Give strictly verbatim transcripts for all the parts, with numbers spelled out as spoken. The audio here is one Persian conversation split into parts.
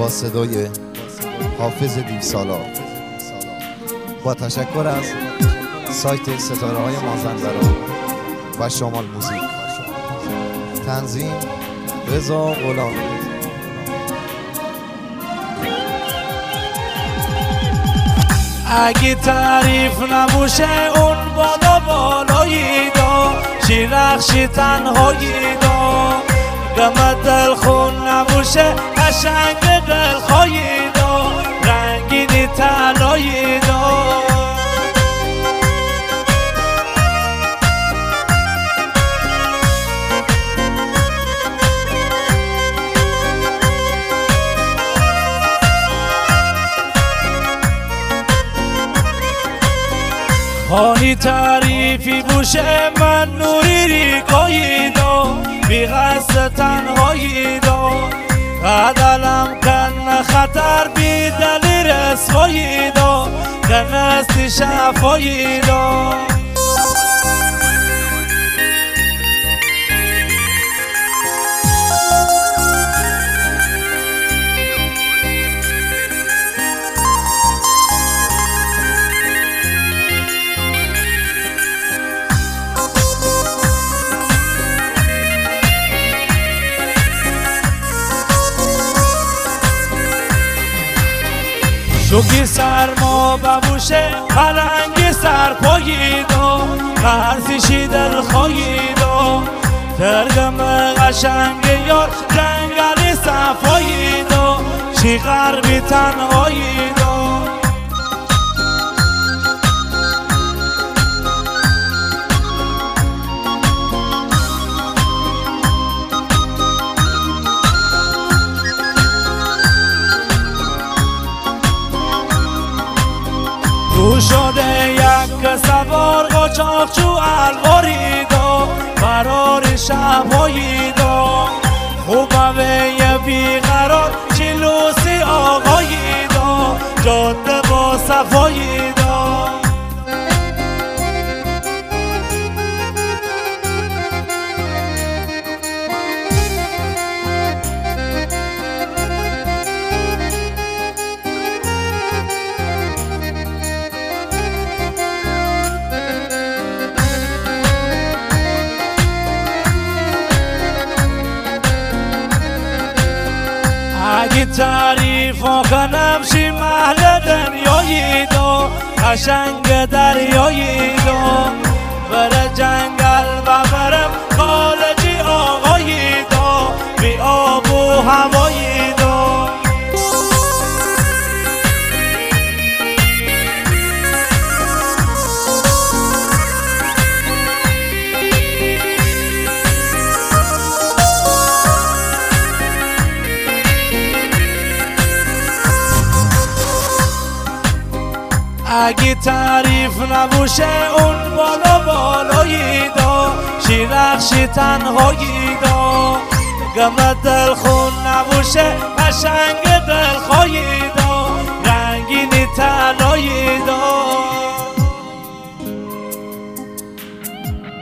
با صدای حافظ دیوسالار. با تشکر از سایت ستاره های مازندران و شمال موزیک. تنظیم رضا غلامی. اگه تعریف نبوشه اون بالا بالایی دا شیرخشی تنهایی دا غم دل خون نبوشه قشنگ دل خواهی دا رنگینی تلایی دا خواهی تعریفی بوشه من نوری ریگایی دا بی قصد تنهایی دا قدلم کن خطر بی دلی رسوایی دا کنستی شفایی دا شوکی سرما ببوشه پلنگی سرپایی دا قرزشی دل خواهی دا ترگم قشنگ یار جنگلی صفایی دا شی غربی تنهایی دا تو شده یک سوار قاچاق چو الواری دا فرار شبایی دا خوبه یه بیقرار چلوسی آقایی دا جاده با صفایی دا اگه تعریف کنم شی محل دنیایی دا قشنگ دریایی دا بره جنگل و برم خالجی آقایی دا بی آب و هوایی دا اگه تعریف نبوشه اون بالا بالایی دا شیرخشی تنهایی دا غم دل خون نبوشه قشنگ دل خواهی دا رنگینی تلایی دا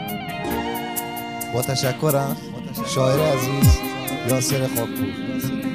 با تشکر از شاعر عزیز یاسر خاکپور.